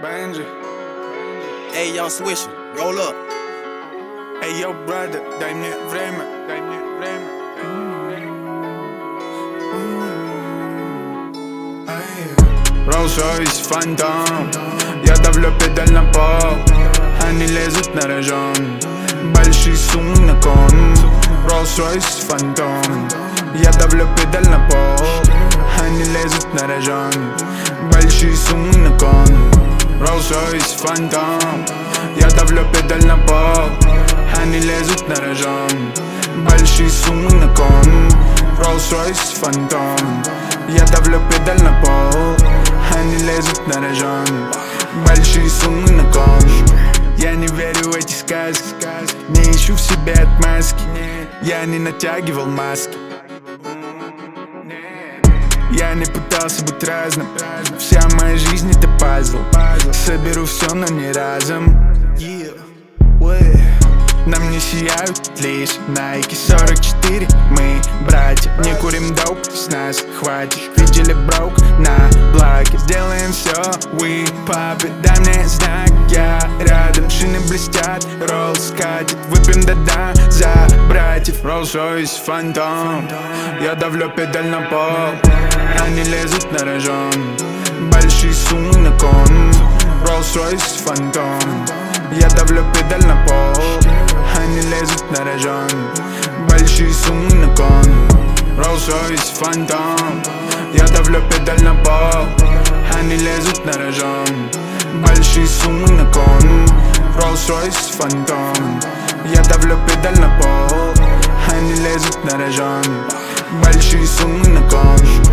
Benji. Эй, Young Swisher, roll up. Эй, yo, brother, дай мне время. Rolls-Royce, фантом. Я давлю педаль на пол. Они лезут на рожон. Большие суммы на кон. Rolls-Royce, фантом. Я давлю педаль на пол. Они лезут на рожон. Большие суммы на кон. Rolls-Royce, фантом. Я давлю педаль на пол. Они лезут на рожон. Большие суммы на кон. Rolls-Royce, фантом. Я давлю педаль на пол. Они лезут на рожон. Большие суммы на кон. Я не верю в эти сказки. Не ищу в себе отмазки. Я не натягивал маски. Я не пытался быть разным. Вся моя жизнь это пазл. Соберу все, но не разом. Нам не сияют лишь Nike 44. Мы братья, не курим доп, с нас хватит. Видели броук на блоке. Сделаем все, we pop it. Дай мне знак, я рядом. Шины блестят, Rolls катит. Выпьем да-да за братьев. Rolls-Royce, фантом. Я давлю педаль на пол. Они лезут на рожон. Большие суммы на кон. Rolls-Royce, фантом. Я давлю педаль на пол. Они лезут на рожон. Большие суммы на кон. Rolls-Royce, фантом. Я давлю педаль на пол. Они лезут на рожон. Большие суммы на кон. Rolls-Royce, фантом. Я давлю педаль на пол. Они лезут на рожон. Большие суммы на кон.